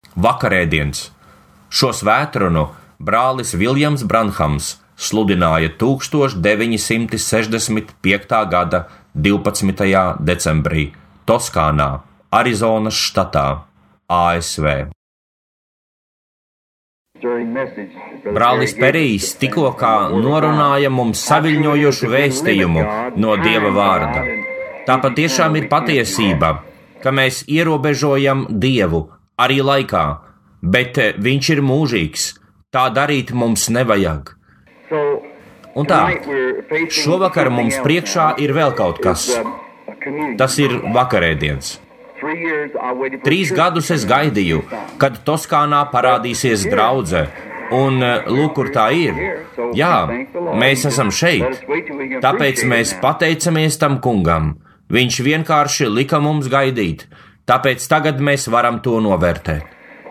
Vakarēdiens. Šo svētkrunu brālis Viljams Branhams sludināja 1965. gada 12. decembrī Toskānā, Arizonas štatā, ASV. Brālis Perijs tikko norunāja mums saviļņojošu vēstījumu no Dieva vārda. Tā patiešām ir patiesība, ka mēs ierobežojam Dievu arī laikā, bet Viņš ir mūžīgs. Tā darīt mums nevajag. Un tā, šovakar mums priekšā ir vēl kaut kas. Tas ir vakarēdiens. 3 gadus es gaidīju, kad Toskānā parādīsies draudze, un lūk, kur tā ir. Jā, mēs esam šeit, tāpēc mēs pateicamies tam kungam. Viņš vienkārši lika mums gaidīt, tāpēc tagad mēs varam to novērtēt.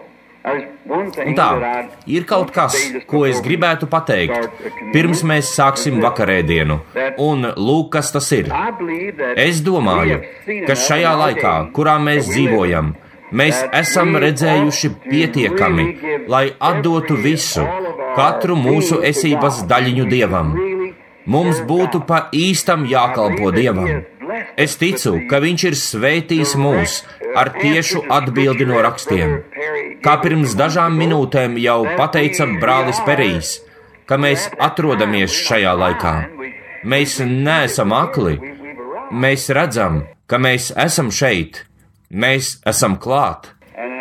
Un tā, ir kaut kas, ko es gribētu pateikt, pirms mēs sāksim vakarēdienu, un lūk, kas tas ir. Es domāju, ka šajā laikā, kurā mēs dzīvojam, mēs esam redzējuši pietiekami, lai atdotu visu, katru mūsu esības daļiņu Dievam. Mums būtu pa īstam jākalpo Dievam. Es ticu, ka Viņš ir svētījis mūs ar tiešu atbildi no rakstiem. Kā pirms dažām minūtēm jau pateica brālis Perijs, ka mēs atrodamies šajā laikā. Mēs neesam akli. Mēs redzam, ka mēs esam šeit. Mēs esam klāt.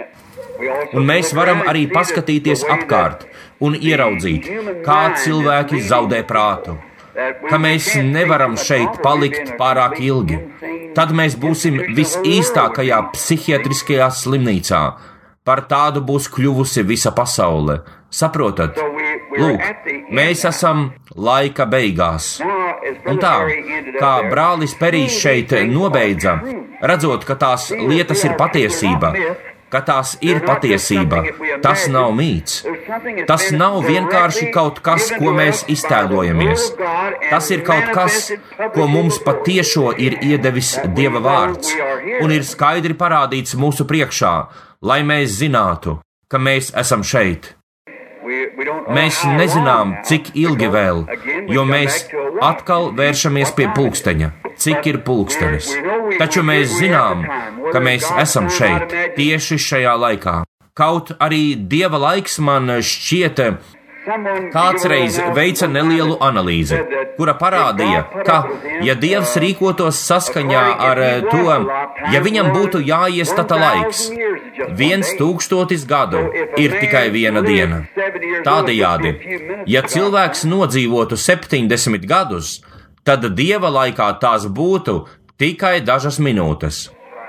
Un mēs varam arī paskatīties apkārt un ieraudzīt, kā cilvēki zaudē prātu. Ka mēs nevaram šeit palikt pārāk ilgi. Tad mēs būsim visīstākajā psihiatriskajā slimnīcā. Par tādu būs kļuvusi visa pasaule. Saprotat? Lūk, mēs esam laika beigās. Un tā, kā brālis Perijs šeit nobeidza, redzot, ka tās lietas ir patiesība, ka tās ir patiesība, tas nav mīts. Tas nav vienkārši kaut kas, ko mēs iztēlojamies. Tas ir kaut kas, ko mums patiešo ir iedevis Dieva vārds, un ir skaidri parādīts mūsu priekšā, lai mēs zinātu, ka mēs esam šeit. Mēs nezinām, cik ilgi vēl, jo mēs atkal vēršamies pie pulksteņa, cik ir pulkstenis. Taču mēs zinām, ka mēs esam šeit, tieši šajā laikā. Kaut arī Dieva laiks man šķiet, kāds reiz veica nelielu analīzi, kura parādīja, ka, ja Dievs rīkotos saskaņā ar to, ja viņam būtu jāiestata laiks, 1000 gadu ir tikai viena diena. Tādējādi, ja cilvēks nodzīvotu 70 gadus, tad Dieva laikā tās būtu tikai dažas minūtes.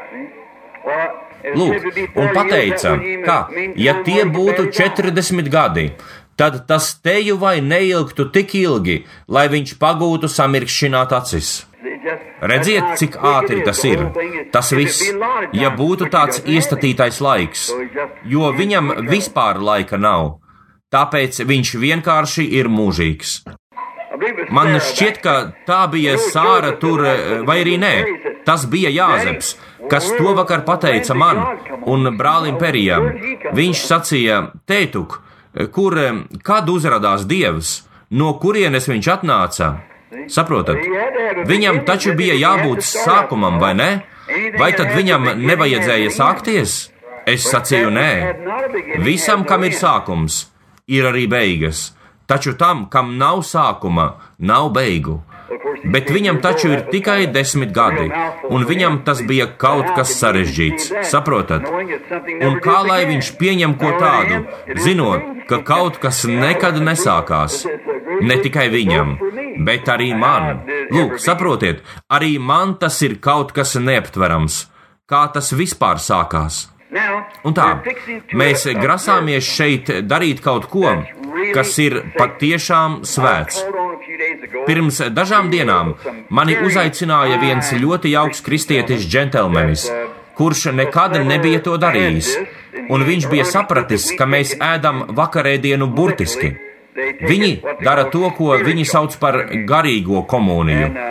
Lūk, un pateica, ka, ja tie būtu 40 gadi, tad tas teju vai neilgtu tik ilgi, lai viņš pagūtu samirkšķināt acis. Redziet, cik ātri tas ir. Tas viss, ja būtu tāds iestatītais laiks, jo viņam vispār laika nav. Tāpēc viņš vienkārši ir mūžīgs. Man šķiet, ka tā bija Sāra tur, vai arī nē. Tas bija Jāzeps, kas to vakar pateica man un brālim Perijam. Viņš sacīja, tētuk, kad uzrādās Dievs, no kurienes viņš atnāca? Saprotat? Viņam taču bija jābūt sākumam, vai ne? Vai tad viņam nevajadzēja sākties? Es sacīju, nē. Visam, kam ir sākums, ir arī beigas. Taču tam, kam nav sākuma, nav beigu. Bet viņam taču ir tikai 10 gadi, un viņam tas bija kaut kas sarežģīts, saprotat? Un kā lai viņš pieņem ko tādu, zinot, ka kaut kas nekad nesākās? Ne tikai viņam, bet arī man. Lūk, saprotiet, arī man tas ir kaut kas neaptverams. Kā tas vispār sākās? Un tā, mēs grasāmies šeit darīt kaut ko, kas ir patiešām svēts. Pirms dažām dienām mani uzaicināja viens ļoti jauks kristietis džentelmenis, kurš nekad nebija to darījis, un viņš bija sapratis, ka mēs ēdam vakarēdienu burtiski. Viņi dara to, ko viņi sauc par garīgo komuniju.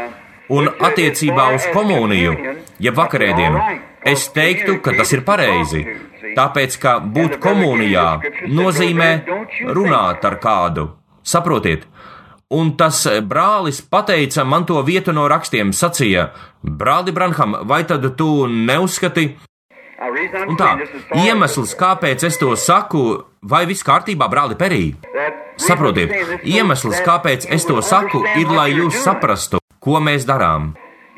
Un attiecībā uz komuniju, ja vakarēdienu, es teiktu, ka tas ir pareizi. Tāpēc, ka būt komunijā nozīmē runāt ar kādu. Saprotiet? Un tas brālis pateica man to vietu no rakstiem, sacīja: brāli Branham, vai tad tu neuzskati? Un tā, iemesls, kāpēc es to saku, vai viss kārtībā, brāli Perī? Saprotiet, iemesls, kāpēc es to saku, ir, lai jūs saprastu, ko mēs darām.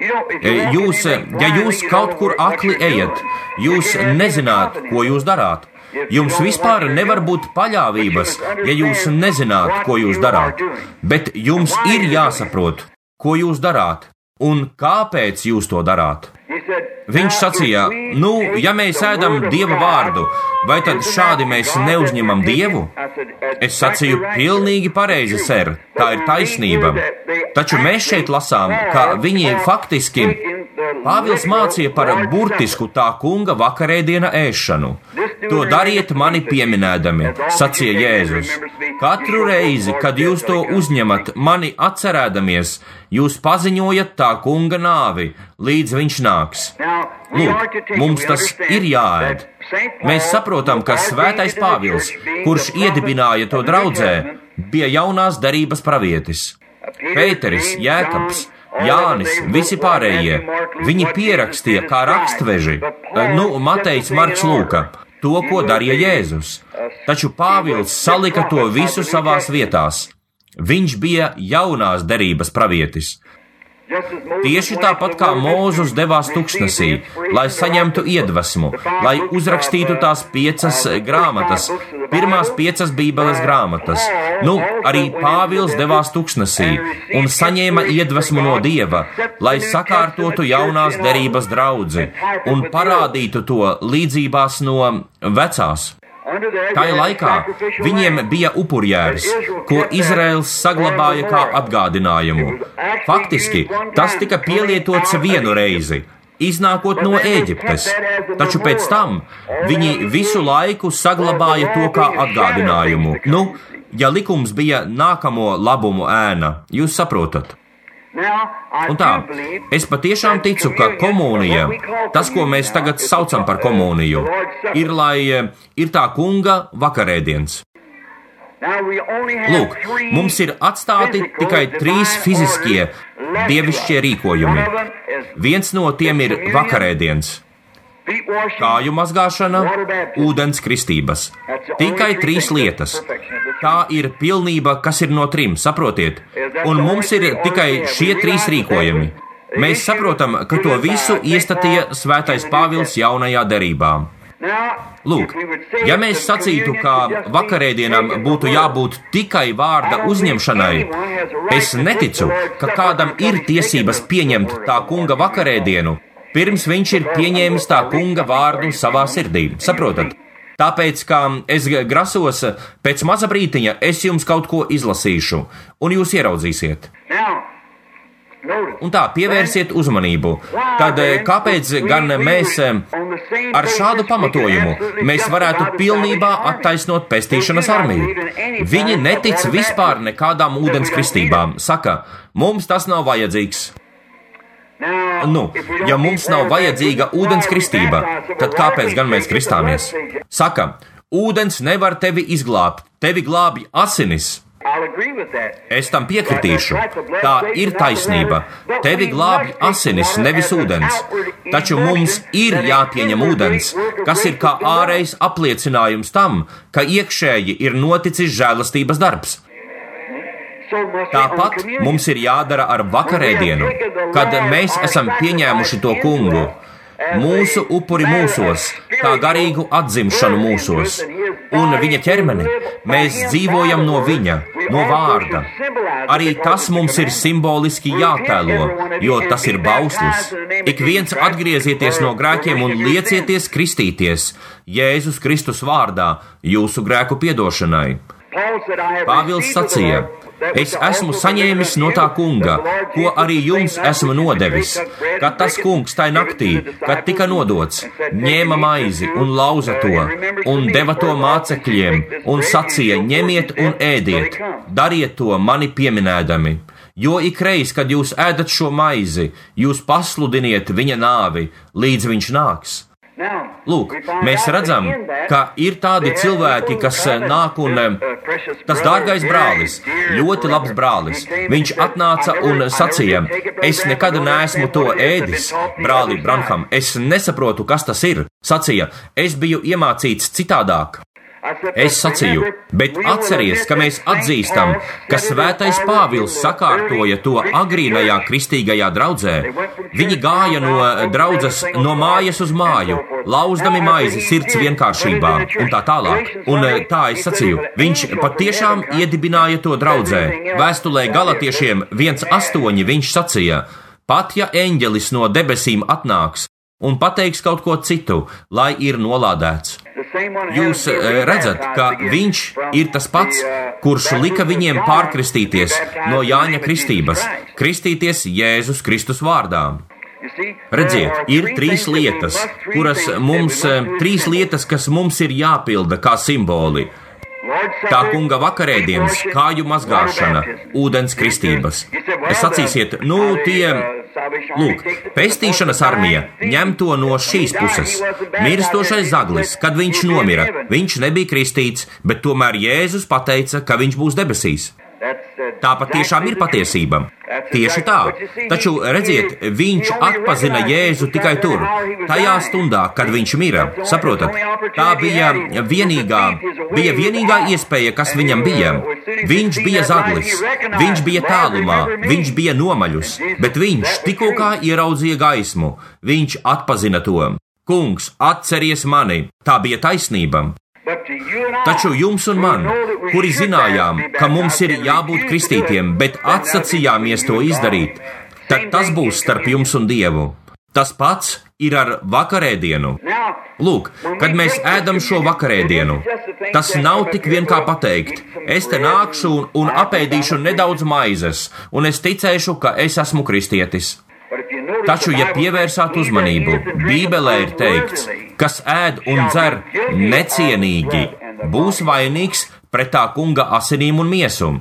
Ja jūs kaut kur akli ejat, jūs nezināt, ko jūs darāt. Jums vispār nevar būt paļāvības, ja jūs nezināt, ko jūs darāt. Bet jums ir jāsaprot, ko jūs darāt un kāpēc jūs to darāt. Viņš sacīja: ja mēs ēdam Dieva vārdu, vai tad šādi mēs neuzņemam Dievu? Es sacīju: pilnīgi pareizi, ser, tā ir taisnība. Taču mēs šeit lasām, ka viņi faktiski, Pāvils mācīja par burtisku tā kunga vakarēdiena ēšanu. To dariet mani pieminēdami, sacīja Jēzus. Katru reizi, kad jūs to uzņemat, mani atcerēdamies, jūs paziņojat tā kunga nāvi, līdz viņš nāks. Lūk, mums tas ir jāēd. Mēs saprotam, ka svētais Pāvils, kurš iedibināja to draudzē, bija jaunās derības pravietis. Pēteris, Jēkabs, Jānis, visi pārējie, viņi pierakstīja kā rakstveži, Matejs, Marks, Lūka, to, ko darīja Jēzus. Taču Pāvils salika to visu savās vietās. Viņš bija jaunās derības pravietis. Tieši tāpat kā Mūzes devās tuksnesī, lai saņemtu iedvesmu, lai uzrakstītu tās 5 grāmatas, pirmās 5 Bībeles grāmatas. Arī Pāvils devās tuksnesī un saņēma iedvesmu no Dieva, lai sakārtotu jaunās derības draudzi un parādītu to līdzībās no vecās. Tajā laikā viņiem bija upurjērs, ko Izraels saglabāja kā atgādinājumu. Faktiski tas tika pielietots vienu reizi, iznākot no Ēģiptes, taču pēc tam viņi visu laiku saglabāja to kā atgādinājumu. Ja likums bija nākamo labumu ēna, jūs saprotat? Un tā, es patiešām ticu, ka komunija, tas, ko mēs tagad saucam par komuniju, ir tā kunga vakarēdiens. Lūk, mums ir atstāti tikai 3 fiziskie, dievišķie rīkojumi. Viens no tiem ir vakarēdiens. Kāju mazgāšana, ūdens kristības. Tikai 3 lietas. Tā ir pilnība, kas ir no 3, saprotiet? Un mums ir tikai šie 3 rīkojumi. Mēs saprotam, ka to visu iestatīja svētais Pāvils jaunajā derībā. Lūk, ja mēs sacītu, ka vakarēdienām būtu jābūt tikai vārda uzņemšanai, es neticu, ka kādam ir tiesības pieņemt tā kunga vakarēdienu, pirms viņš ir pieņēmis tā kunga vārdu savā sirdī. Saprotat? Tāpēc, kā es grasos pēc maza brītiņa, es jums kaut ko izlasīšu, un jūs ieraudzīsiet. Un tā, pievērsiet uzmanību. Tad kāpēc gan mēs ar šādu pamatojumu mēs varētu pilnībā attaisnot pestīšanas armiju? Viņi netic vispār nekādām ūdens kristībām. Saka, mums tas nav vajadzīgs. Ja mums nav vajadzīga ūdens kristība, tad kāpēc gan mēs kristāmies? Saka, ūdens nevar tevi izglābt, tevi glābj asinis. Es tam piekritīšu. Tā ir taisnība. Tevi glābj asinis, nevis ūdens. Taču mums ir jāpieņem ūdens, kas ir kā ārējs apliecinājums tam, ka iekšēji ir noticis žēlastības darbs. Tāpat mums ir jādara ar vakarēdienu, kad mēs esam pieņēmuši to kungu, mūsu upuri mūsos, kā garīgu atzimšanu mūsos, un viņa ķermeni. Mēs dzīvojam no viņa, no vārda. Arī tas mums ir simboliski jātēlo, jo tas ir bauslis. Ik viens atgriezieties no grēkiem un liecieties kristīties Jēzus Kristus vārdā jūsu grēku piedošanai. Pāvils sacīja: es esmu saņēmis no tā kunga, ko arī jums esmu nodevis, kad tas kungs tai naktī, kad tika nodots, ņēma maizi un lauza to, un deva to mācekļiem, un sacīja: ņemiet un ēdiet, dariet to mani pieminēdami, jo ikreiz, kad jūs ēdat šo maizi, jūs pasludiniet viņa nāvi, līdz viņš nāks. Lūk, mēs redzam, ka ir tādi cilvēki, kas nāk un tas dārgais brālis, ļoti labs brālis, viņš atnāca un sacīja, es nekad neesmu to ēdis, brāli Branham, es nesaprotu, kas tas ir. Sacīja, es biju iemācīts citādāk. Es sacīju, bet atceries, ka mēs atzīstam, ka Svētais Pāvils sakārtoja to agrīnajā kristīgajā draudzē. Viņi gāja no draudzes no mājas uz māju, lauzdami maizi sirds vienkāršībā un tā tālāk. Un tā es sacīju, viņš patiešām iedibināja to draudzē. Vēstulē Galatiešiem 1:8 viņš sacīja, pat ja eņģelis no debesīm atnāks un pateiks kaut ko citu, lai ir nolādēts. Jūs redzat, ka viņš ir tas pats, kurš lika viņiem pārkristīties no Jāņa kristības, kristīties Jēzus Kristus vārdā. Redziet, ir trīs lietas, kas mums ir jāpilda kā simboli. Tā kunga vakarēdienas, kāju mazgāšana, ūdens kristības. Sacīsiet, lūk, pestīšanas armija ņem to no šīs puses. Mirstošais zaglis, kad viņš nomira, viņš nebija kristīts, bet tomēr Jēzus pateica, ka viņš būs debesīs. Tā patiešām ir patiesība. Tieši tā. Taču, redziet, viņš atpazina Jēzu tikai tur, tajā stundā, kad viņš mira. Saprotat? Tā bija vienīgā iespēja, kas viņam bija. Viņš bija zaglis, viņš bija tālumā, viņš bija nomaļus, bet viņš tikko kā ieraudzīja gaismu. Viņš atpazina to. Kungs, atceries mani. Tā bija taisnība. Taču jums un man, kuri zinājām, ka mums ir jābūt kristītiem, bet atsacījāmies to izdarīt, tad tas būs starp jums un Dievu. Tas pats ir ar vakarēdienu. Lūk, kad mēs ēdam šo vakarēdienu, tas nav tik vien kā pateikt, es te nākšu un apēdīšu nedaudz maizes, un es ticēšu, ka es esmu kristietis. Taču, ja pievērsāt uzmanību, Bībelē ir teikts, kas ēd un dzer necienīgi, būs vainīgs pret tā kunga asinīm un miesu.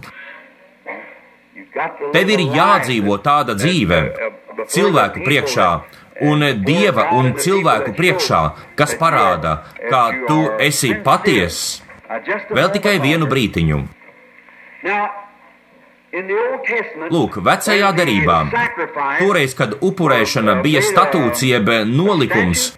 Tev ir jādzīvo tāda dzīve cilvēku priekšā un Dieva un cilvēku priekšā, kas parāda, ka tu esi patiess. Vēl tikai vienu brītiņu. Lūk, vecajā derībā, toreiz, kad upurēšana bija statūts jeb nolikums,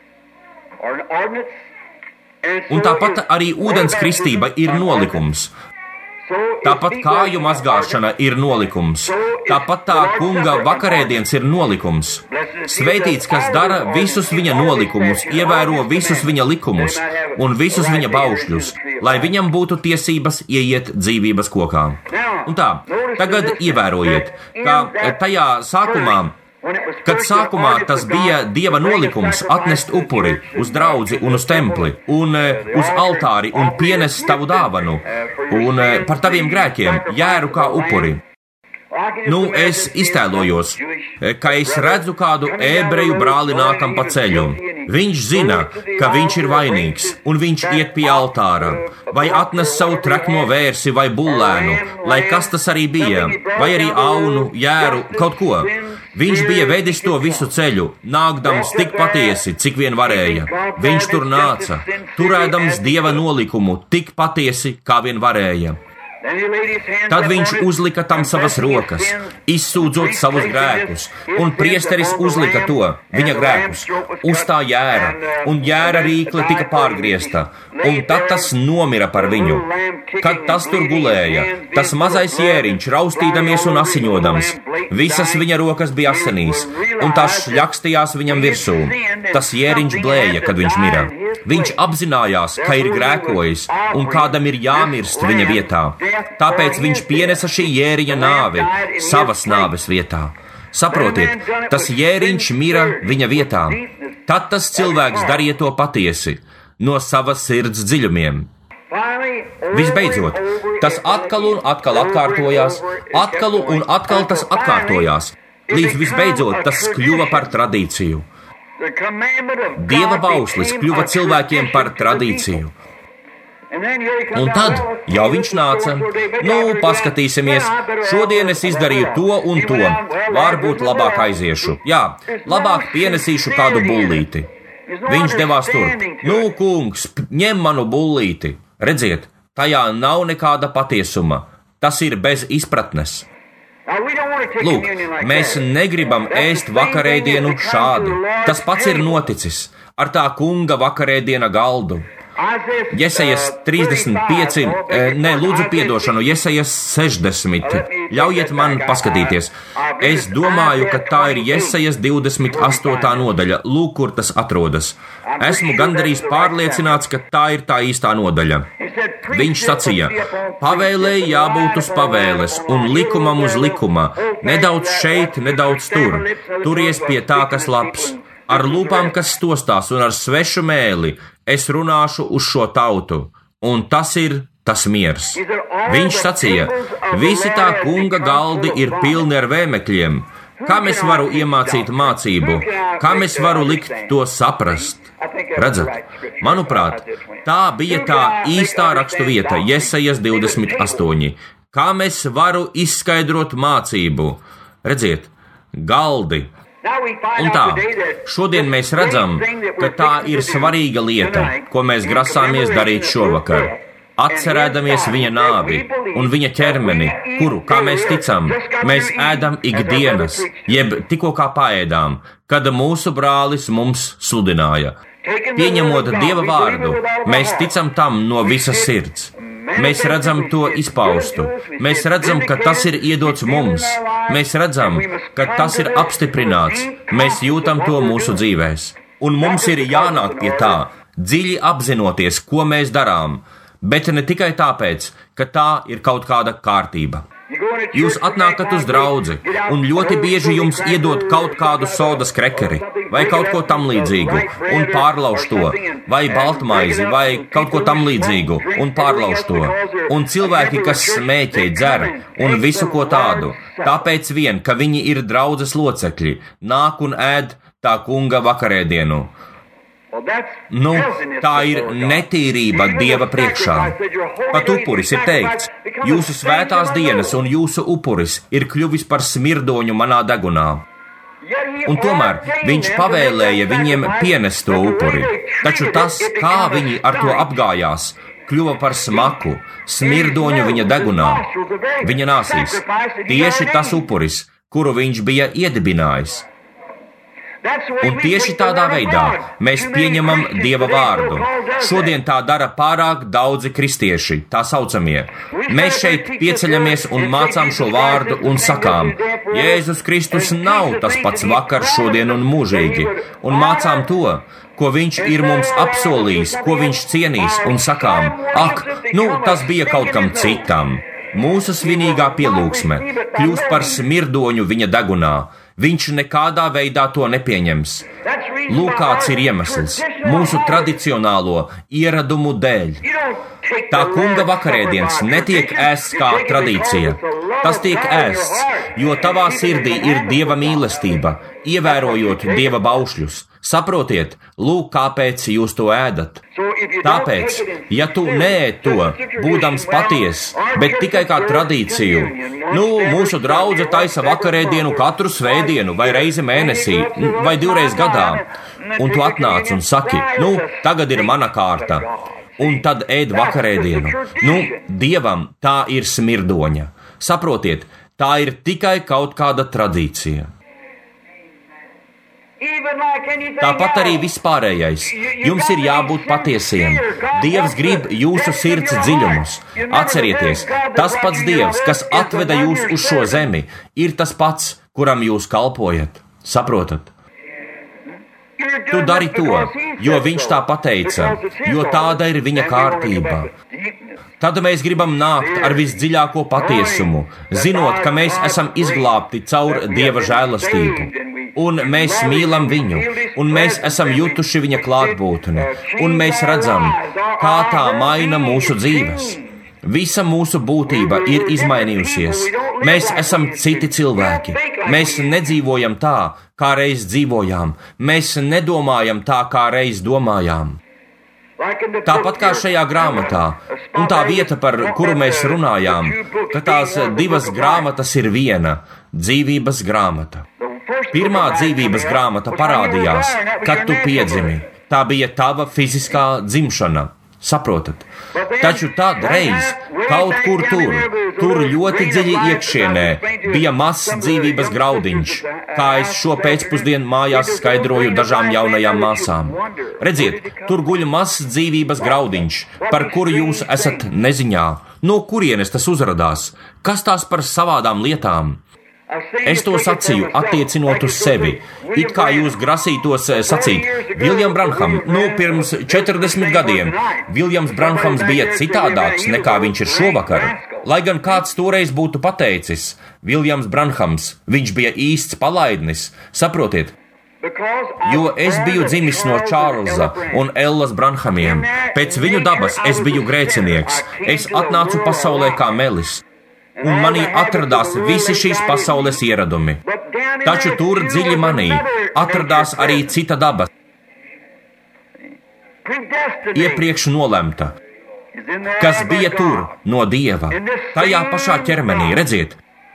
un tāpat arī ūdens kristība ir nolikums. Tāpat kāju mazgāšana ir nolikums. Tāpat tā kunga vakarēdienas ir nolikums. Svētīts, kas dara visus viņa nolikumus, ievēro visus viņa likumus un visus viņa baušļus, lai viņam būtu tiesības ieiet dzīvības kokā. Un tā, tagad ievērojiet, ka tajā sākumā, kad sākumā tas bija Dieva nolikums atnest upuri uz draudzi un uz templi, un uz altāri un pienest tavu dāvanu, un par taviem grēkiem jēru kā upuri. Es iztēlojos, ka es redzu kādu ebreju brāli nākam pa ceļu. Viņš zina, ka viņš ir vainīgs, un viņš iet pie altāra, vai atnes savu trekno vērsi vai bullēnu, lai kas tas arī bija, vai arī aunu, jēru, kaut ko. Viņš bija vedis to visu ceļu, nākdams tik patiesi, cik vien varēja. Viņš tur nāca, turēdams Dieva nolikumu tik patiesi, kā vien varēja. Tad viņš uzlika tam savas rokas, izsūdzot savus grēkus, un priesteris uzlika to, viņa grēkus, uz tā jēra, un jēra rīkle tika pārgriezta, un tad tas nomira par viņu. Kad tas tur gulēja, tas mazais jēriņš, raustīdamies un asiņodams, visas viņa rokas bija asinīs, un tās šļakstījās viņam virsū. Tas jēriņš blēja, kad viņš mira. Viņš apzinājās, ka ir grēkojis, un kādam ir jāmirst viņa vietā. Tāpēc viņš pienesa šī jēriņa nāvi savas nāves vietā. Saprotiet, tas jēriņš mira viņa vietā. Tad tas cilvēks darīja to patiesi, no savas sirds dziļumiem. Visbeidzot, tas atkal un atkal atkārtojās, atkal un atkal tas atkārtojās, līdz visbeidzot tas kļuva par tradīciju. Dieva bauslis kļuva cilvēkiem par tradīciju. Un tad jau viņš nāca. Nu, paskatīsimies, šodien es izdarīju to un to. Varbūt labāk aiziešu. Jā, labāk pienesīšu kādu bullīti. Viņš devās turp. Nu, kungs, ņem manu bullīti. Redziet, tajā nav nekāda patiesuma. Tas ir bez izpratnes. Lūk, mēs negribam ēst vakarēdienu šādi. Tas pats ir noticis ar tā kunga vakarēdiena galdu. Jesajas 35, lūdzu piedošanu, Jesajas 60. Ļaujiet man paskatīties. Es domāju, ka tā ir Jesajas 28. nodaļa. Lūk, kur tas atrodas. Esmu gandarījis pārliecināts, ka tā ir tā īstā nodaļa. Viņš sacīja, pavēlēji jābūt uz pavēles un likumam uz likuma. Nedaudz šeit, nedaudz tur. Turies pie tā, kas labs. Ar lūpām, kas stostās, un ar svešu mēli es runāšu uz šo tautu, un tas ir tas miers. Viņš sacīja, visi tā kunga galdi ir pilni ar vēmekļiem. Kam es varu iemācīt mācību? Kam es varu likt to saprast? Redzat, manuprāt, tā bija tā īstā rakstu vieta, Jesajas 28. Kam es varu izskaidrot mācību? Redziet, galdi. Un tā, šodien mēs redzam, ka tā ir svarīga lieta, ko mēs grasāmies darīt šovakar. Atcerēdamies viņa nāvi un viņa ķermeni, kuru, kā mēs ticam, mēs ēdam ikdienas, jeb tikko kā paēdām, kad mūsu brālis mums sludināja. Pieņemot Dieva vārdu, mēs ticam tam no visas sirds. Mēs redzam to izpaustu. Mēs redzam, ka tas ir iedots mums. Mēs redzam, ka tas ir apstiprināts. Mēs jūtam to mūsu dzīvēs. Un mums ir jānāk pie tā, dziļi apzinoties, ko mēs darām, bet ne tikai tāpēc, ka tā ir kaut kāda kārtība. Jūs atnākat uz draudzi, un ļoti bieži jums iedod kaut kādu sodas krekeri, vai kaut ko tam līdzīgu, un pārlauž to, vai baltmaizi, vai kaut ko tam līdzīgu, un pārlauž to. Un cilvēki, kas smēķē, dzer, un visu ko tādu, tāpēc vien, ka viņi ir draudzes locekļi, nāk un ēd tā kunga vakarēdienu. Nu, tā ir netīrība Dieva priekšā. Pat upuris ir teikts, jūsu svētās dienas un jūsu upuris ir kļuvis par smirdoņu manā degunā. Un tomēr viņš pavēlēja viņiem pienest to upuri. Taču tas, kā viņi ar to apgājās, kļuva par smaku, smirdoņu viņa degunā, viņa nāsīs. Tieši tas upuris, kuru viņš bija iedibinājis. Un tieši tādā veidā mēs pieņemam Dieva vārdu. Šodien tā dara pārāk daudzi kristieši, tā saucamie. Mēs šeit pieceļamies un mācām šo vārdu un sakām, Jēzus Kristus nav tas pats vakar, šodien un mūžīgi. Un mācām to, ko viņš ir mums apsolījis, ko viņš cienīs, un sakām, ak, tas bija kaut kam citam. Mūsu svinīgā pielūgsme kļūst par smirdoņu viņa degunā. Viņš nekādā veidā to nepieņems. Lūk, kāds ir iemesls mūsu tradicionālo ieradumu dēļ. Tā kunga vakarēdienas netiek ēsts kā tradīcija. Tas tiek ēsts, jo tavā sirdī ir Dieva mīlestība, ievērojot Dieva baušļus. Saprotiet, lūk, kāpēc jūs to ēdat. Tāpēc, ja tu neēd to, būdams paties, bet tikai kā tradīciju, mūsu draudze taisa vakarēdienu katru svētdienu, vai reizi mēnesī, vai 2 reizes gadā, un tu atnāc un saki, tagad ir mana kārta, un tad ēd vakarēdienu. Dievam tā ir smirdoņa. Saprotiet, tā ir tikai kaut kāda tradīcija. Tāpat arī vispārējais. Jums ir jābūt patiesiem. Dievs grib jūsu sirds dziļumus. Atcerieties, tas pats Dievs, kas atveda jūs uz šo zemi, ir tas pats, kuram jūs kalpojat. Saprotat? Tu dari to, jo viņš tā pateica, jo tāda ir viņa kārtība. Tad mēs gribam nākt ar visdziļāko patiesumu, zinot, ka mēs esam izglābti caur Dieva žēlastību. Un mēs mīlam viņu, un mēs esam jutuši viņa klātbūtni, un mēs redzam, kā tā maina mūsu dzīves. Visa mūsu būtība ir izmainījusies. Mēs esam citi cilvēki. Mēs nedzīvojam tā, kā reiz dzīvojām. Mēs nedomājam tā, kā reiz domājām. Tāpat kā šajā grāmatā, un tā vieta, par kuru mēs runājām, ka tās divas grāmatas ir viena - dzīvības grāmata. Pirmā dzīvības grāmata parādījās, kad tu piedzimi. Tā bija tava fiziskā dzimšana. Saprotat? Taču tad reiz kaut kur tur ļoti dziļi iekšienē bija mazs dzīvības graudiņš, kā es šo pēcpusdienu mājās skaidroju dažām jaunajām māsām. Redziet, tur guļ mazs dzīvības graudiņš, par kuru jūs esat neziņā. No kurienes tas uzradās? Kas tās par savādām lietām? Es to sacīju, attiecinot uz sevi. It kā jūs grasītos sacīt, Viljams Branhams, pirms 40 gadiem. Viljams Branhams bija citādāks nekā viņš ir šovakar. Lai gan kāds toreiz būtu pateicis, Viljams Branhams, viņš bija īsts palaidnis, saprotiet? Jo es biju dzimis no Čārlza un Ellas Branhamiem. Pēc viņu dabas es biju grēcinieks. Es atnācu pasaulē kā melis. Un manī atradās visi šīs pasaules ieradumi. Taču tur dziļi manī atradās arī cita daba, iepriekš nolemta, kas bija tur no Dieva, tajā pašā ķermenī, redziet.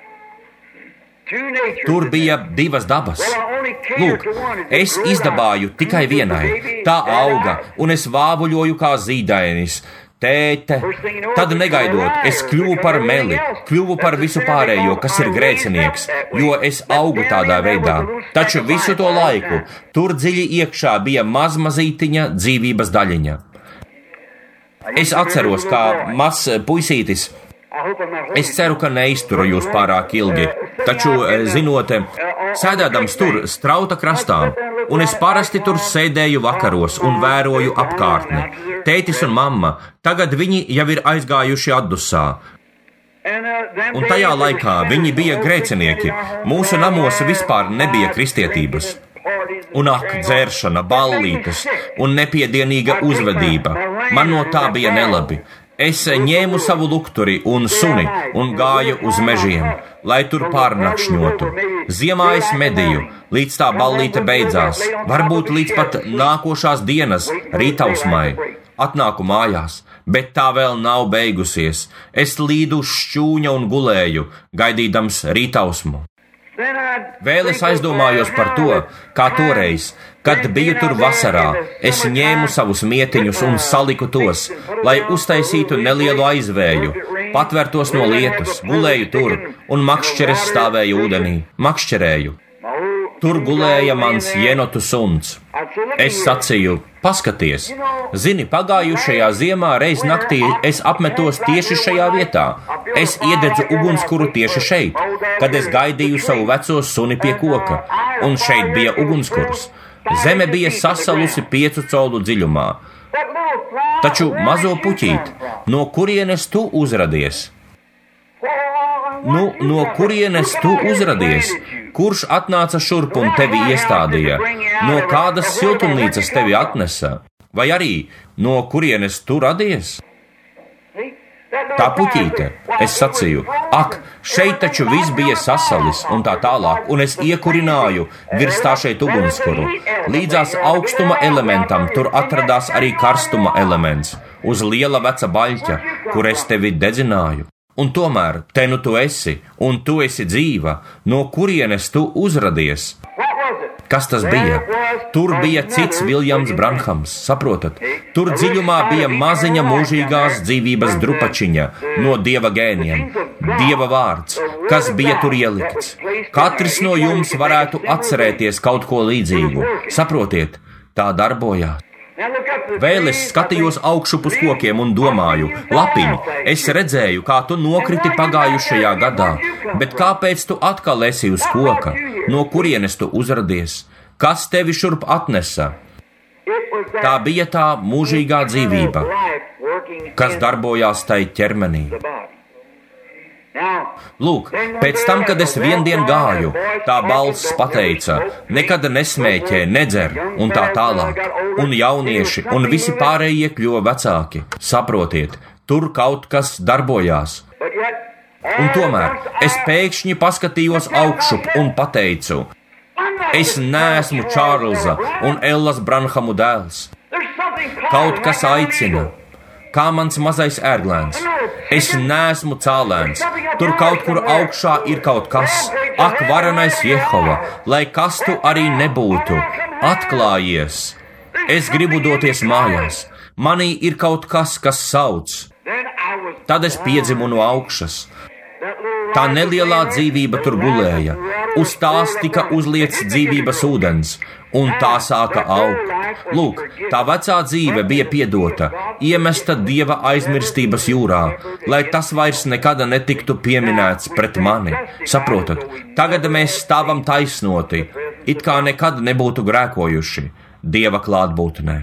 Tur bija divas dabas. Lūk, es izdabāju tikai vienai, tā auga, un es vāvuļoju kā zīdainis. Tēte, tad negaidot, es kļuvu par meli, kļuvu par visu pārējo, kas ir grēcinieks, jo es augu tādā veidā. Taču visu to laiku tur dziļi iekšā bija mazmazītiņa dzīvības daļiņa. Es atceros, kā mazs puisītis. Es ceru, ka neizturu jūs pārāk ilgi, taču, zinot, sēdēdams tur strauta krastā, un es parasti tur sēdēju vakaros un vēroju apkārtni. Tētis un mamma, tagad viņi jau ir aizgājuši atdusā. Un tajā laikā viņi bija grēcinieki. Mūsu namos vispār nebija kristietības. Un dzēršana, ballītes un nepiedienīga uzvedība. Man no tā bija nelabi. Es ņēmu savu lukturi un suni un gāju uz mežiem, lai tur pārnakšņotu. Ziemā es medīju, līdz tā ballīte beidzās, varbūt līdz pat nākošās dienas rītausmai. Atnāku mājās, bet tā vēl nav beigusies. Es līdu uz šķūņa un gulēju, gaidīdams rītausmu. Vēl es aizdomājos par to, kā toreiz, kad biju tur vasarā, es ņēmu savus mietiņus un saliku tos, lai uztaisītu nelielu aizvēju, patvērtos no lietus, gulēju tur, un makšķeres stāvēja ūdenī, makšķerēju. Tur gulēja mans jenotu suns. Es sacīju, paskaties, zini, pagājušajā ziemā reiz naktī es apmetos tieši šajā vietā. Es iededzu ugunskura tieši šeit, kad es gaidīju savu veco suni pie koka, un šeit bija ugunskurs. Zeme bija sasalusi 5 colu dziļumā. Taču mazo puķīt, no kurienes tu uzradies? No kurienes tu uzradies? Kurš atnāca šurp un tevi iestādīja? No kādas siltumnīcas tevi atnesa? Vai arī no kurienes tu radies? Tā puķīte, es sacīju, ak, šeit taču viss bija sasalis un tā tālāk, un es iekurināju virs tā šeit ugunskuru. Līdzās augstuma elementam tur atradās arī karstuma elements, uz liela veca baļķa, kur es tevi dedzināju. Un tomēr, te nu tu esi, un tu esi dzīva, no kurienes tu uzradies? Kas tas bija? Tur bija cits Viljams Branhams, saprotat? Tur dziļumā bija maziņa mūžīgās dzīvības drupačiņa no Dieva gēniem, Dieva vārds, kas bija tur ielikts. Katrs no jums varētu atcerēties kaut ko līdzīgu. Saprotiet, tā darbojās. Vēl es skatījos augšup uz kokiem un domāju, lapiņ, es redzēju, kā tu nokriti pagājušajā gadā, bet kāpēc tu atkal esi uz koka? No kurienes tu uzradies? Kas tevi šurp atnesa? Tā bija tā mūžīgā dzīvība, kas darbojās tai ķermenī. Lūk, pēc tam, kad es viendien gāju, tā balss pateica, nekad nesmēķē, nedzer un tā tālāk. Un jaunieši un visi pārējie kļuva vecāki. Saprotiet, tur kaut kas darbojās. Un tomēr es pēkšņi paskatījos augšup un pateicu, es neesmu Čārlza un Ellas Branhamu dēls. Kaut kas aicina. Kā mans mazais ērglēns. Es neesmu cālēns. Tur kaut kur augšā ir kaut kas. Ak, varenais Jehova, lai kas tu arī nebūtu, atklājies. Es gribu doties mājās. Manī ir kaut kas, kas sauc. Tad es piedzimu no augšas. Tā nelielā dzīvība tur gulēja. Uz tās tika uzliets dzīvības ūdens, un tā sāka augt. Lūk, tā vecā dzīve bija piedota, iemesta Dieva aizmirstības jūrā, lai tas vairs nekad netiktu pieminēts pret mani. Saprotat, tagad mēs stāvam taisnoti, it kā nekad nebūtu grēkojuši Dieva klātbūtnē.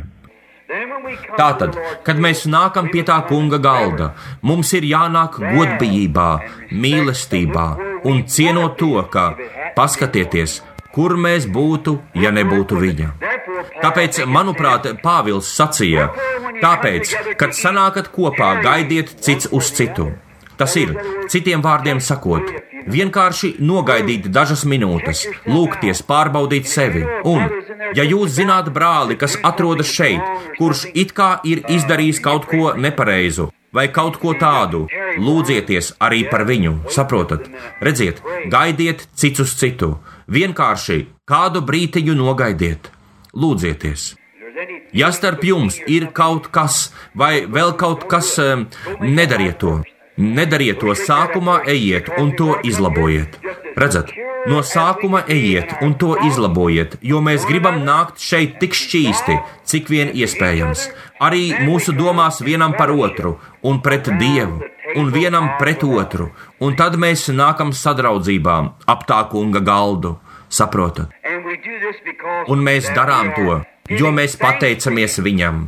Tātad, kad mēs nākam pie tā kunga galda, mums ir jānāk godbijībā, mīlestībā un cienot to, ka, paskatieties, kur mēs būtu, ja nebūtu viņa. Tāpēc, manuprāt, Pāvils sacīja, tāpēc, kad sanākat kopā, gaidiet cits uz citu. Tas ir, citiem vārdiem sakot, vienkārši nogaidīt dažas minūtes, lūgties, pārbaudīt sevi. Un, ja jūs zināt brāli, kas atrodas šeit, kurš it kā ir izdarījis kaut ko nepareizu vai kaut ko tādu, lūdzieties arī par viņu, saprotat? Redziet, gaidiet cits uz citu. Vienkārši kādu brītiņu nogaidiet, lūdzieties. Ja starp jums ir kaut kas vai vēl kaut kas, nedariet to. Nedariet to sākumā, ejiet un to izlabojiet. Redzat, no sākuma ejiet un to izlabojiet, jo mēs gribam nākt šeit tik šķīsti, cik vien iespējams. Arī mūsu domās vienam par otru un pret Dievu, un vienam pret otru, un tad mēs nākam sadraudzībā ap tā kunga galdu, saprotat? Un mēs darām to, jo mēs pateicamies viņam.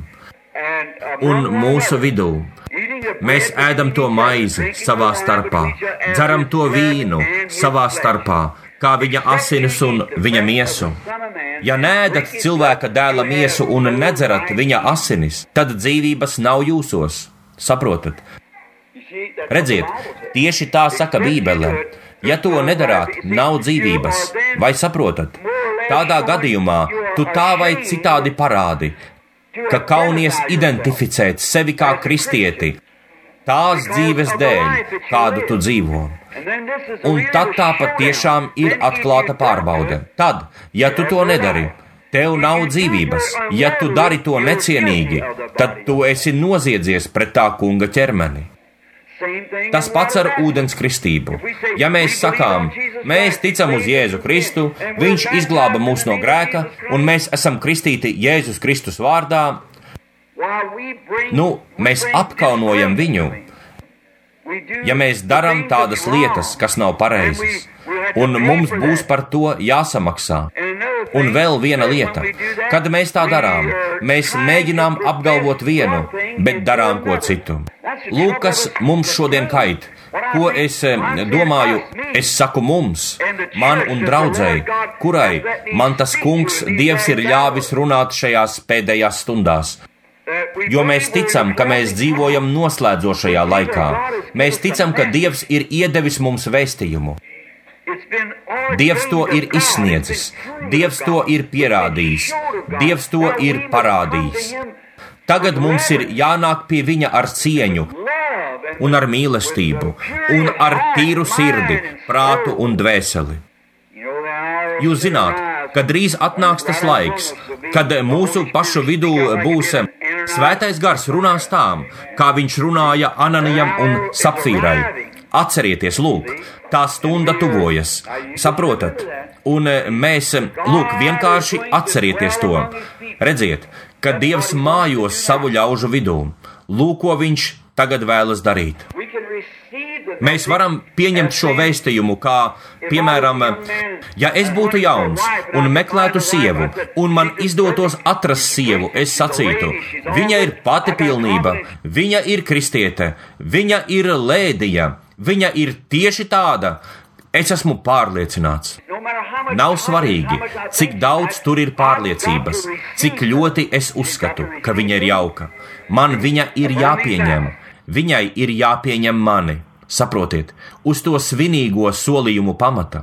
Un mūsu vidū mēs ēdam to maizi savā starpā, dzeram to vīnu savā starpā, kā viņa asinis un viņa miesu. Ja neēdat cilvēka dēla miesu un nedzerat viņa asinis, tad dzīvības nav jūsos. Saprotat? Redziet, tieši tā saka Bībele. Ja to nedarāt, nav dzīvības. Vai saprotat? Tādā gadījumā tu tā vai citādi parādi, ka kaunies identificēt sevi kā kristieti, tās dzīves dēļ, kādu tu dzīvo. Un tad tā patiešām ir atklāta pārbaude. Tad, ja tu to nedari, tev nav dzīvības. Ja tu dari to necienīgi, tad tu esi noziedzies pret tā kunga ķermeni. Tas pats ar ūdens kristību. Ja mēs sakām, mēs ticam uz Jēzu Kristu, viņš izglāba mūs no grēka, un mēs esam kristīti Jēzus Kristus vārdā, mēs apkaunojam viņu, ja mēs darām tādas lietas, kas nav pareizas, un mums būs par to jāsamaksā. Un vēl viena lieta, kad mēs tā darām, mēs mēģinām apgalvot vienu, bet darām ko citu. Lūk, kas mums šodien kait. Ko es domāju, es saku mums, man un draudzei, kurai man tas kungs Dievs ir ļāvis runāt šajās pēdējās stundās. Jo mēs ticam, ka mēs dzīvojam noslēdzošajā laikā. Mēs ticam, ka Dievs ir iedevis mums vēstījumu. Dievs to ir izsniedzis, Dievs to ir pierādījis, Dievs to ir parādījis. Tagad mums ir jānāk pie viņa ar cieņu un ar mīlestību un ar tīru sirdi, prātu un dvēseli. Jūs zināt, ka drīz atnāks tas laiks, kad mūsu pašu vidū būs Svētais Gars runās tām, kā viņš runāja Ananijam un Sapfīrai. Atcerieties, lūk, tā stunda tuvojas, saprotat? Un mēs, lūk, vienkārši atcerieties to. Redziet, ka Dievs mājos savu ļaužu vidū. Lūk, ko viņš tagad vēlas darīt. Mēs varam pieņemt šo vēstījumu, kā, piemēram, ja es būtu jauns un meklētu sievu, un man izdotos atrast sievu, es sacītu, viņa ir pati pilnība, viņa ir kristiete, viņa ir lēdija, viņa ir tieši tāda. Es esmu pārliecināts. Nav svarīgi, cik daudz tur ir pārliecības, cik ļoti es uzskatu, ka viņa ir jauka. Man viņa ir jāpieņem, viņai ir jāpieņem mani. Saprotiet, uz to svinīgo solījumu pamata.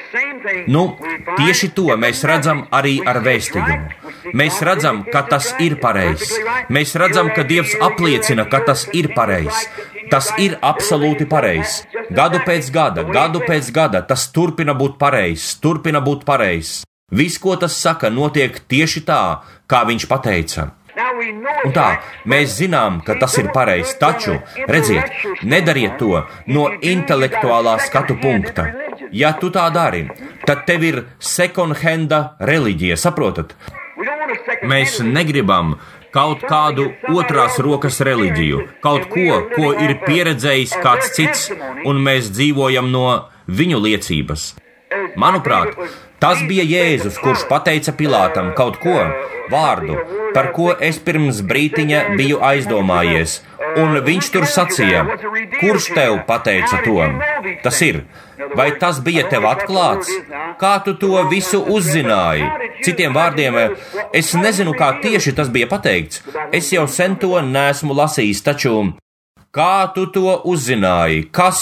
Tieši to mēs redzam arī ar vēstījumu. Mēs redzam, ka tas ir pareizs. Mēs redzam, ka Dievs apliecina, ka tas ir pareizs. Tas ir absolūti pareizs. Gadu pēc gada tas turpina būt pareizs. Viss, ko tas saka, notiek tieši tā, kā viņš pateica. Un tā, mēs zinām, ka tas ir pareizs, taču, redziet, nedariet to no intelektuālā skatu punkta. Ja tu tā dari, tad tev ir second-handa reliģija, saprotat? Mēs negribam kaut kādu otrās rokas reliģiju, kaut ko ir pieredzējis kāds cits, un mēs dzīvojam no viņu liecības. Manuprāt, tas bija Jēzus, kurš pateica Pilātam kaut ko, vārdu, par ko es pirms brītiņa biju aizdomājies, un viņš tur sacīja, kurš tev pateica to? Tas ir, vai tas bija tev atklāts? Kā tu to visu uzzināji? Citiem vārdiem, es nezinu, kā tieši tas bija pateikts, es jau sen to neesmu lasījis, taču kā tu to uzzināji?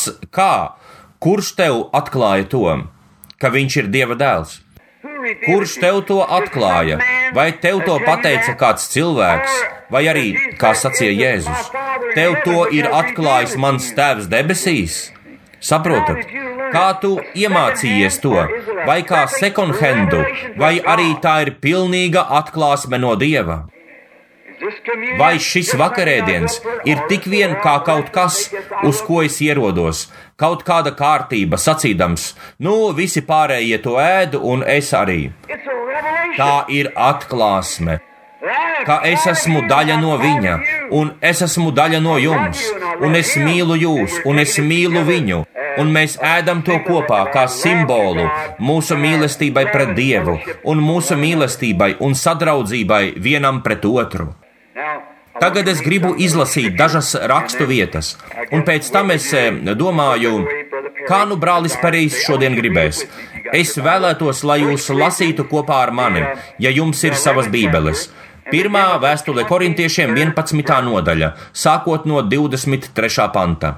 Kurš tev atklāja to, ka viņš ir Dieva dēls? Kurš tev to atklāja? Vai tev to pateica kāds cilvēks, vai arī, kā sacīja Jēzus, tev to ir atklājis mans Tēvs debesīs? Saprotat, kā tu iemācījies to, vai kā second-handu, vai arī tā ir pilnīga atklāsme no Dieva? Vai šis vakarēdiens ir tik vien kā kaut kas, uz ko es ierodos, kaut kāda kārtība sacīdams, visi pārējie to ēdu un es arī. Tā ir atklāsme, ka es esmu daļa no viņa, un es esmu daļa no jums, un es mīlu jūs, un es mīlu viņu, un mēs ēdam to kopā kā simbolu mūsu mīlestībai pret Dievu, un mūsu mīlestībai un sadraudzībai vienam pret otru. Tagad es gribu izlasīt dažas rakstu vietas, un pēc tam es domāju, kā brālis Perijs šodien gribēs. Es vēlētos, lai jūs lasītu kopā ar mani, ja jums ir savas bībeles. 1. vēstule Korintiešiem 11. nodaļa, sākot no 23. panta.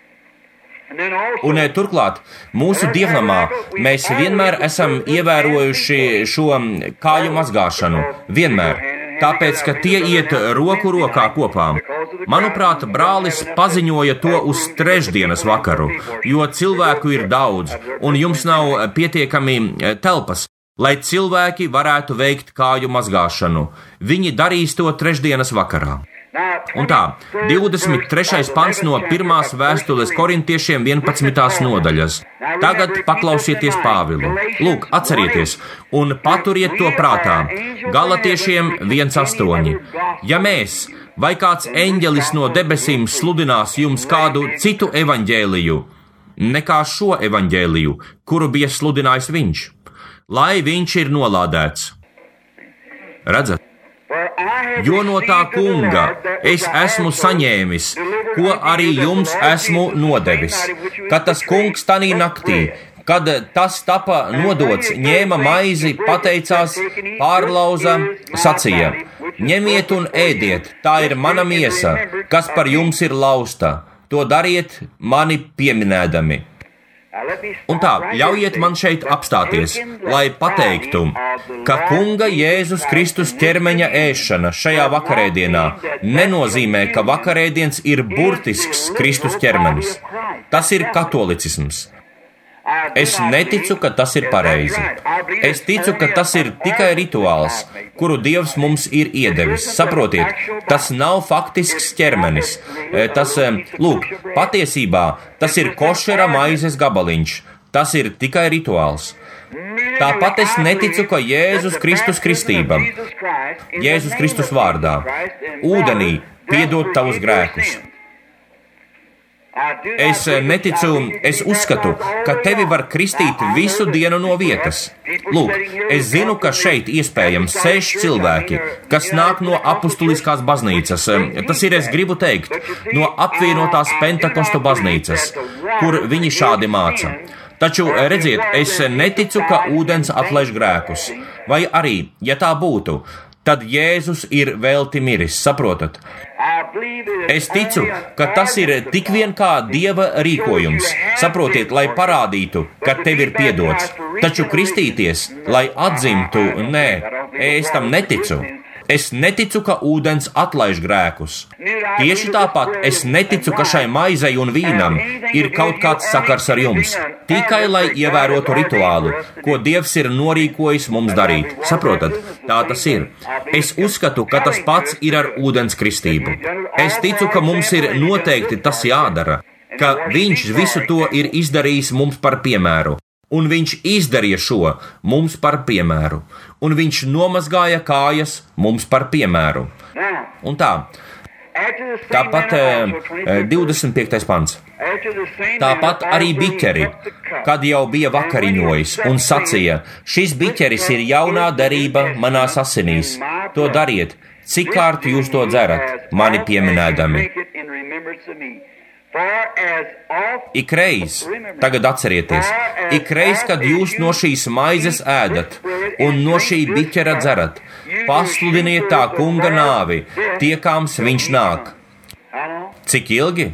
Un turklāt mūsu dievnamā mēs vienmēr esam ievērojuši šo kāju mazgāšanu. Vienmēr. Tāpēc, ka tie iet roku rokā kopā. Manuprāt, brālis paziņoja to uz trešdienas vakaru, jo cilvēku ir daudz, un jums nav pietiekami telpas, lai cilvēki varētu veikt kāju mazgāšanu. Viņi darīs to trešdienas vakarā. Un tā, 23. pants no 1. vēstules Korintiešiem 11. nodaļas. Tagad paklausieties Pāvilu. Lūk, atcerieties un paturiet to prātā. Galatiešiem 1.8. Ja mēs vai kāds eņģelis no debesīm sludinās jums kādu citu evaņģēliju, nekā šo evaņģēliju, kuru bija sludinājis viņš, lai viņš ir nolādēts. Redzat? Jo no tā kunga es esmu saņēmis, ko arī jums esmu nodevis, ka tas kungs tanī naktī, kad tas tapa nodots, ņēma maizi, pateicās, pārlauza, sacīja: ņemiet un ēdiet, tā ir mana miesa, kas par jums ir lausta, to dariet mani pieminēdami. Un tā, ļaujiet man šeit apstāties, lai pateiktu, ka kunga Jēzus Kristus ķermeņa ēšana šajā vakarēdienā nenozīmē, ka vakarēdiens ir burtisks Kristus ķermenis. Tas ir katolicisms. Es neticu, ka tas ir pareizi. Es ticu, ka tas ir tikai rituāls, kuru Dievs mums ir iedevis. Saprotiet, tas nav faktisks ķermenis. Patiesībā tas ir košera maizes gabaliņš. Tas ir tikai rituāls. Tāpat es neticu, ka Jēzus Kristus kristība, Jēzus Kristus vārdā, ūdenī piedod tavus grēkus. Es neticu, es uzskatu, ka tevi var kristīt visu dienu no vietas. Lūk, es zinu, ka šeit iespējams sēž cilvēki, kas nāk no apustuliskās baznīcas, tas ir, es gribu teikt, no apvienotās Pentekostu baznīcas, kur viņi šādi māca. Taču, redziet, es neticu, ka ūdens atlaiž grēkus, vai arī, ja tā būtu, tad Jēzus ir velti miris, saprotat? Es ticu, ka tas ir tik vien kā Dieva rīkojums, saprotiet, lai parādītu, ka tev ir piedots. Taču kristīties, lai atzimtu, nē, es tam neticu. Es neticu, ka ūdens atlaiž grēkus. Tieši tāpat es neticu, ka šai maizei un vīnam ir kaut kāds sakars ar jums. Tikai lai ievērotu rituālu, ko Dievs ir norīkojis mums darīt. Saprotat? Tā tas ir. Es uzskatu, ka tas pats ir ar ūdens kristību. Es ticu, ka mums ir noteikti tas jādara, ka Viņš visu to ir izdarījis mums par piemēru. Un viņš izdarīja šo mums par piemēru, un viņš nomazgāja kājas mums par piemēru. Un tā. Tāpat 25. pants. Tāpat arī biķeri, kad jau bija vakariņojis un sacīja, šis biķeris ir jaunā derība manās asinīs. To dariet, cik kārt jūs to dzerat, mani pieminēdami. Ikreiz, tagad atcerieties, ikreiz, kad jūs no šīs maizes ēdat un no šī biķera dzerat, pasludiniet tā kunga nāvi, tiekāms viņš nāk. Cik ilgi?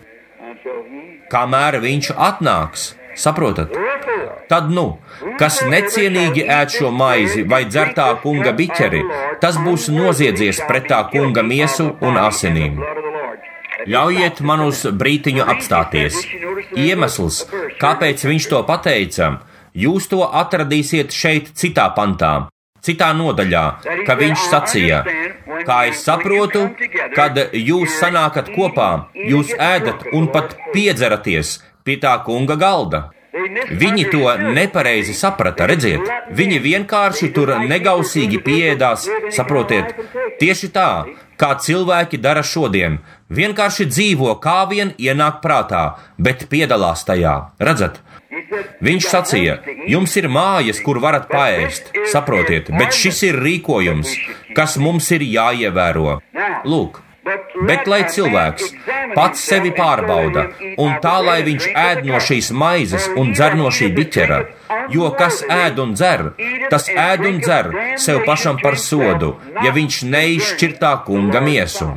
Kamēr viņš atnāks, saprotat? Tad kas necienīgi ēd šo maizi vai dzer tā kunga biķeri, tas būs noziedzies pret tā kunga miesu un asinīm. Ļaujiet man uz brītiņu apstāties. Iemesls, kāpēc viņš to pateica, jūs to atradīsiet šeit citā pantā, citā nodaļā, ka viņš sacīja, kā es saprotu, kad jūs sanākat kopā, jūs ēdat un pat piedzeraties pie tā kunga galda. Viņi to nepareizi saprata, redziet, viņi vienkārši tur negausīgi pieēdās, saprotiet, tieši tā, kā cilvēki dara šodien, vienkārši dzīvo, kā vien ienāk prātā, bet piedalās tajā, redzat? Viņš sacīja, jums ir mājas, kur varat paēst, saprotiet, bet šis ir rīkojums, kas mums ir jāievēro. Lūk. Bet lai cilvēks pats sevi pārbauda, un tā, lai viņš ēd no šīs maizes un dzer no šī biķera, jo kas ēd un dzer, tas ēd un dzer sev pašam par sodu, ja viņš neizšķir tā kunga miesu.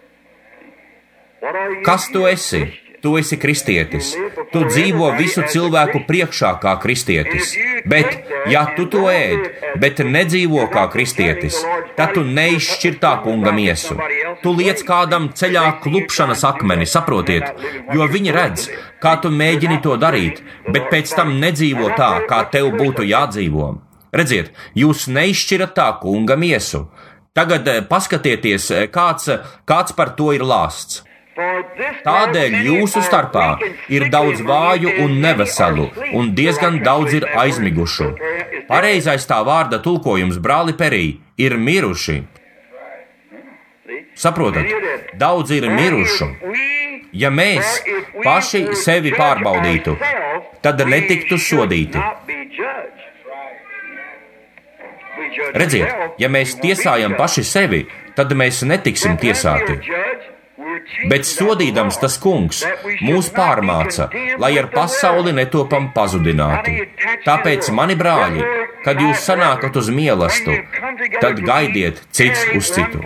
Kas tu esi? Tu esi kristietis. Tu dzīvo visu cilvēku priekšā kā kristietis. Bet, ja tu to ēd, bet nedzīvo kā kristietis, tad tu neizšķir tā kunga miesu. Tu liec kādam ceļā klupšanas akmeni, saprotiet, jo viņi redz, kā tu mēģini to darīt, bet pēc tam nedzīvo tā, kā tev būtu jādzīvo. Redziet, jūs neizšķirat tā kunga miesu. Tagad paskatieties, kāds par to ir lāsts. Tādēļ jūsu starpā ir daudz vāju un neveselu, un diezgan daudz ir aizmigušu. Pareizais tā vārda tulkojums, brāli Perī, ir miruši. Saprotat, daudz ir mirušu. Ja mēs paši sevi pārbaudītu, tad netiktu sodīti. Redziet, ja mēs tiesājam paši sevi, tad mēs netiksim tiesāti. Bet sodīdams tas kungs mūs pārmāca, lai ar pasauli netopam pazudināti. Tāpēc, mani brāļi, kad jūs sanākat uz mielastu, tad gaidiet cits uz citu.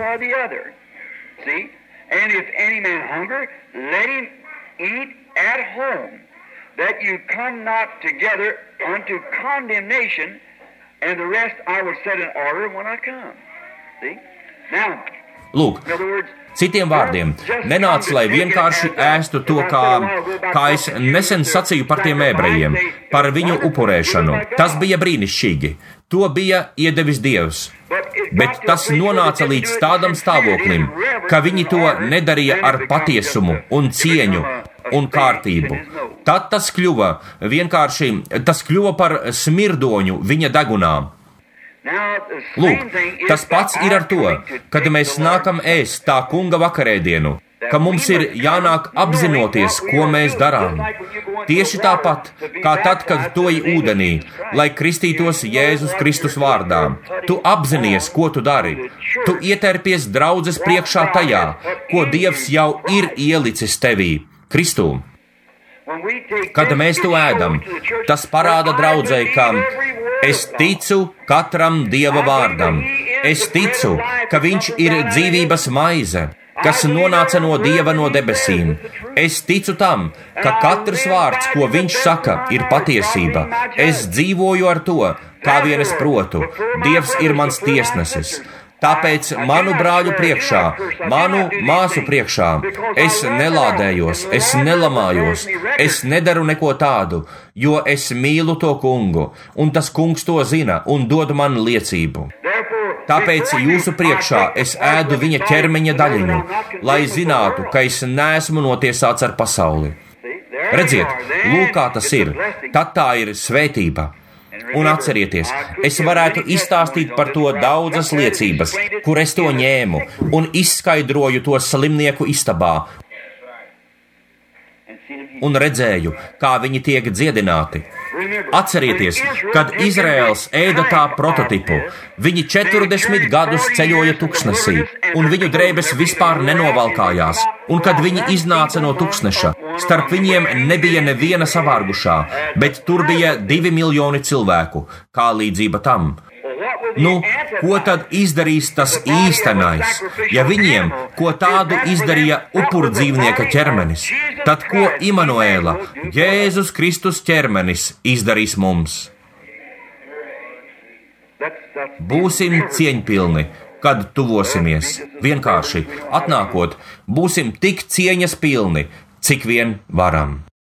Lūk, citiem vārdiem, nenāc, lai vienkārši ēstu to, kā es nesen sacīju par tiem ebrejiem, par viņu upurēšanu. Tas bija brīnišķīgi. To bija iedevis Dievs. Bet tas nonāca līdz tādam stāvoklim, ka viņi to nedarīja ar patiesumu un cieņu un kārtību. Tad tas kļuva par smirdoņu viņa degunām. Lūk, tas pats ir ar to, kad mēs nākam ēst tā kunga vakarēdienu, ka mums ir jānāk apzinoties, ko mēs darām. Tieši tāpat, kā tad, kad toji ūdenī, lai kristītos Jēzus Kristus vārdā. Tu apzinies, ko tu dari. Tu ieterpies draudzes priekšā tajā, ko Dievs jau ir ielicis tevī, Kristū. Kad mēs to ēdam, tas parāda draudzei, ka es ticu katram Dieva vārdam. Es ticu, ka viņš ir dzīvības maize. kas nonāca no Dieva no debesīm. Es ticu tam, ka katrs vārds, ko viņš saka, ir patiesība. Es dzīvoju ar to, kā vien es protu. Dievs ir mans tiesnesis. Tāpēc manu brāļu priekšā, manu māsu priekšā, es nelādējos, es nelamājos, es nedaru neko tādu, jo es mīlu to kungu, un tas kungs to zina un dod man liecību. Tāpēc jūsu priekšā es ēdu viņa ķermeņa daļiņu, lai zinātu, ka es neesmu notiesāts ar pasauli. Redziet, lūk, kā tas ir, tad tā ir svētība. Un atcerieties, es varētu izstāstīt par to daudzas liecības, kur es to ņēmu un izskaidroju to slimnieku istabā un redzēju, kā viņi tiek dziedināti. Atcerieties, kad Izraels ēda tā prototipu, viņi 40 gadus ceļoja tuksnesī, un viņu drēbes vispār nenovalkājās, un kad viņi iznāca no tuksneša, starp viņiem nebija neviena savārgušā, bet tur bija 2 miljoni cilvēku, kā līdzība tam. Nu, ko tad izdarīs tas īstenais? Ja viņiem, ko tādu izdarīja upurdzīvnieka ķermenis, tad ko Imanuēla, Jēzus Kristus ķermenis izdarīs mums? Būsim cieņpilni, kad tuvosimies. Vienkārši atnākot, būsim tik cieņas pilni, cik vien varam.